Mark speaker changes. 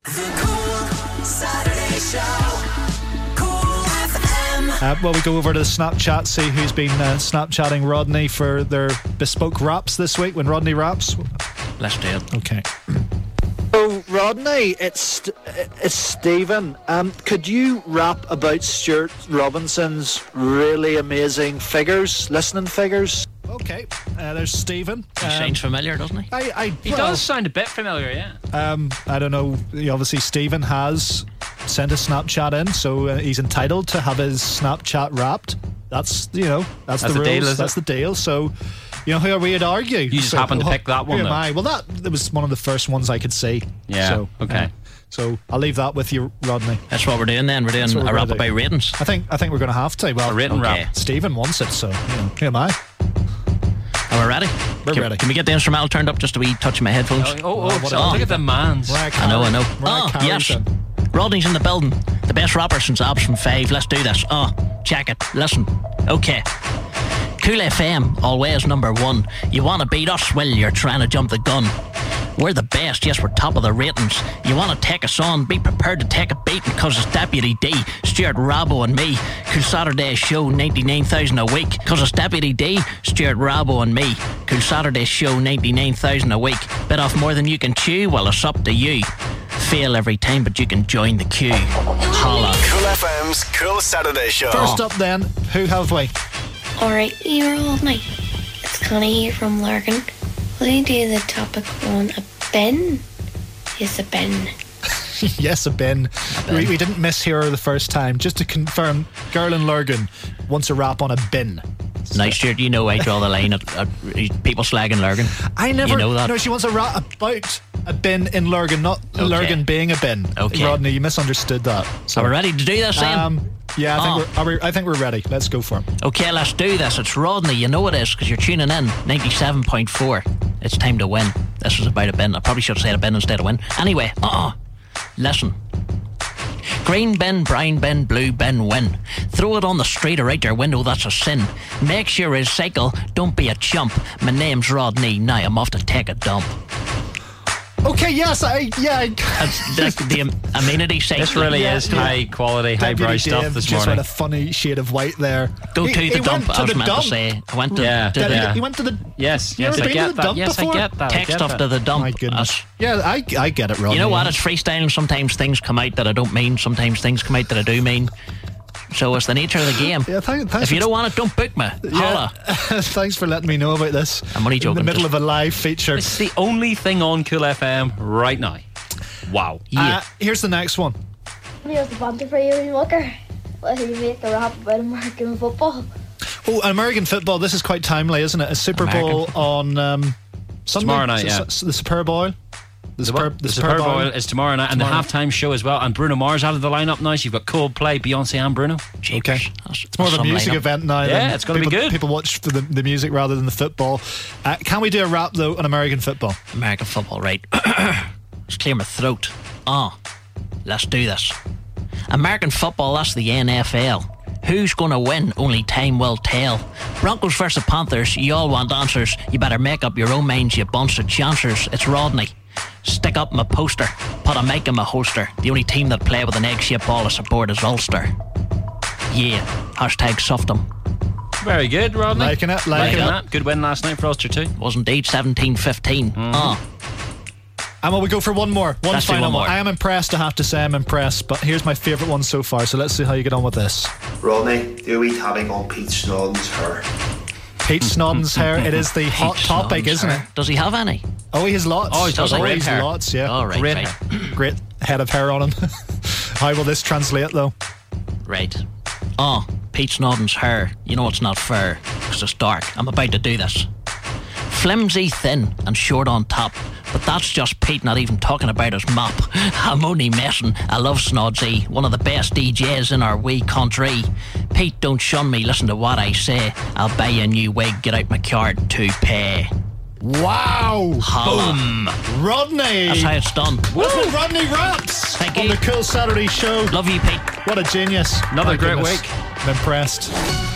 Speaker 1: The Cool Saturday Show. Cool FM.
Speaker 2: Well, we go over to the Snapchat, see who's been Snapchatting Rodney for their bespoke raps this week when Rodney raps.
Speaker 3: Let's do it.
Speaker 2: Okay. Oh, Rodney, it's Stephen. Could you rap about Stuart Robinson's really amazing listening figures? Okay, there's Stephen.
Speaker 3: He sounds familiar, doesn't he?
Speaker 4: He does sound a bit familiar, yeah.
Speaker 2: I don't know. Obviously, Stephen has sent a Snapchat in, so he's entitled to have his Snapchat wrapped. That's the rules. That's the deal. So, who are we to argue?
Speaker 4: You just happened to pick that one,
Speaker 2: Who
Speaker 4: though.
Speaker 2: am I? Well, that was one of the first ones I could see.
Speaker 4: Yeah.
Speaker 2: So,
Speaker 4: okay.
Speaker 2: So I'll leave that with you, Rodney.
Speaker 3: That's what we're doing then. We're doing a rap about ratings.
Speaker 2: I think we're going to have to. Well,
Speaker 4: a rating rap.
Speaker 2: Stephen wants it, so who am I?
Speaker 3: Are we ready?
Speaker 2: We're ready.
Speaker 3: Can we get the instrumental turned up just a wee touch of my headphones?
Speaker 4: Look at the man's.
Speaker 3: I know. Yes. Rodney's in the building. The best rapper since Abs from 5. Let's do this. Check it. Listen. Okay. Cool FM, always number 1. You want to beat us? Well, you're trying to jump the gun. We're the best, yes, we're top of the ratings. You want to take us on? Be prepared to take a beating, cause it's Deputy D, Stuart Rabo and me. Cool Saturday Show, 99,000 a week, cause it's Deputy D, Stuart Rabo and me. Cool Saturday Show, 99,000 a week. Bit off more than you can chew? Well, it's up to you. Fail every time, but you can join the queue. Holla.
Speaker 5: Cool FM's Cool Saturday Show.
Speaker 2: First up then, who have we?
Speaker 6: Alright, you're all night. It's Connie here from Lurgan. Will you do the topic on a bin? Yes, a bin.
Speaker 2: Yes, a bin. We didn't mishear her the first time. Just to confirm, Girl in Lurgan wants a rap on a bin.
Speaker 3: Nice, Stuart. You know I draw the line at people slagging Lurgan.
Speaker 2: I never.
Speaker 3: You know that.
Speaker 2: No, she wants a rap about a bin in Lurgan, not Lurgan being a bin.
Speaker 3: Okay.
Speaker 2: Rodney, you misunderstood that. So,
Speaker 3: are we ready to do this then?
Speaker 2: Yeah, I think we're ready. Let's go for it.
Speaker 3: Okay, let's do this. It's Rodney. You know it is because you're tuning in. 97.4. It's time to win. This is about a bin. I probably should have said a bin instead of win. Anyway, listen. Green bin, brown bin, blue bin, win. Throw it on the street or out your window, that's a sin. Make sure you recycle, don't be a chump. My name's Rodney, now I'm off to take a dump.
Speaker 2: Okay, yes,
Speaker 3: That's the amenity section.
Speaker 4: This really is high quality, highbrow stuff this
Speaker 2: just
Speaker 4: morning.
Speaker 2: with a funny shade of white there.
Speaker 3: Go to the dump, I was meant to say. I went to
Speaker 2: He went to the...
Speaker 4: Yes,
Speaker 2: You ever
Speaker 4: I
Speaker 2: been
Speaker 4: get
Speaker 2: to the
Speaker 4: that.
Speaker 2: dump
Speaker 4: Yes,
Speaker 2: before?
Speaker 4: I get that.
Speaker 3: text off to the dump.
Speaker 2: My goodness. Yeah, I get it, Rodney.
Speaker 3: You know what? It's freestyling. Sometimes things come out that I don't mean. Sometimes things come out that I do mean. So it's the nature of the game.
Speaker 2: Yeah, thanks
Speaker 3: if you don't want it, don't book me. Holla.
Speaker 2: Thanks for letting me know about this.
Speaker 3: I'm only joking.
Speaker 2: In the middle of a live feature.
Speaker 4: It's the only thing on Cool FM right now. Wow.
Speaker 3: Yeah.
Speaker 2: Here's the next one.
Speaker 7: Here's the banter for you, Walker. Will you make a rap about American football?
Speaker 2: Oh, American football. This is quite timely, isn't it? A Super Bowl on Sunday.
Speaker 4: Tomorrow night,
Speaker 2: The Super Bowl.
Speaker 4: The Super Bowl is tomorrow night, and the halftime show as well. And Bruno Mars out of the lineup now. So you've got Coldplay, Beyonce, and Bruno.
Speaker 2: Okay. It's more of a music event now.
Speaker 4: Yeah, it's going to be good.
Speaker 2: People watch the music rather than the football. Can we do a rap, though, on American football?
Speaker 3: American football, right. Just clear my throat. Let's do this. American football, that's the NFL. Who's going to win? Only time will tell. Broncos versus Panthers, you all want answers. You better make up your own minds, you bunch of chancers. It's Rodney. Stick up my poster. Put a mic in my holster. The only team that play with an egg-shaped ball of support is Ulster. Yeah. Hashtag soft 'em.
Speaker 4: Very good, Rodney.
Speaker 2: Liking it.
Speaker 4: That. Good win last night for Ulster too.
Speaker 3: Was indeed 17-15.
Speaker 2: And will we go for one more?
Speaker 3: Let's do
Speaker 2: final
Speaker 3: one more.
Speaker 2: I am impressed, I have to say I'm impressed, but here's my favourite one so far, so let's see how you get on with this.
Speaker 8: Rodney, do we tapping on Pete Snodden's hair?
Speaker 2: Pete Snodden's hair, it is the hot topic,
Speaker 3: Snodden's
Speaker 2: isn't
Speaker 3: hair.
Speaker 2: it?
Speaker 3: Does he have any?
Speaker 2: Oh, he has lots.
Speaker 3: Oh, he does.
Speaker 2: He has
Speaker 3: hair.
Speaker 2: lots, yeah.
Speaker 3: Oh, right,
Speaker 4: Great
Speaker 3: right.
Speaker 4: hair.
Speaker 2: Great head of hair on him. How will this translate, though?
Speaker 3: Right. Pete Snodden's hair. You know it's not fair, because it's dark. I'm about to do this. Flimsy, thin, and short on top. But that's just Pete not even talking about his mop. I'm only messing. I love Snodsy, one of the best DJs in our wee country. Pete, don't shun me, listen to what I say. I'll buy you a new wig, get out my card to pay.
Speaker 2: Wow!
Speaker 3: Holla.
Speaker 2: Boom! Rodney!
Speaker 3: That's how it's done.
Speaker 2: Woo! Rodney Raps!
Speaker 3: Thank
Speaker 2: on
Speaker 3: you.
Speaker 2: the Cool Saturday Show.
Speaker 3: Love you, Pete.
Speaker 2: What a genius.
Speaker 4: Another
Speaker 2: My
Speaker 4: great
Speaker 2: goodness.
Speaker 4: week.
Speaker 2: I'm impressed.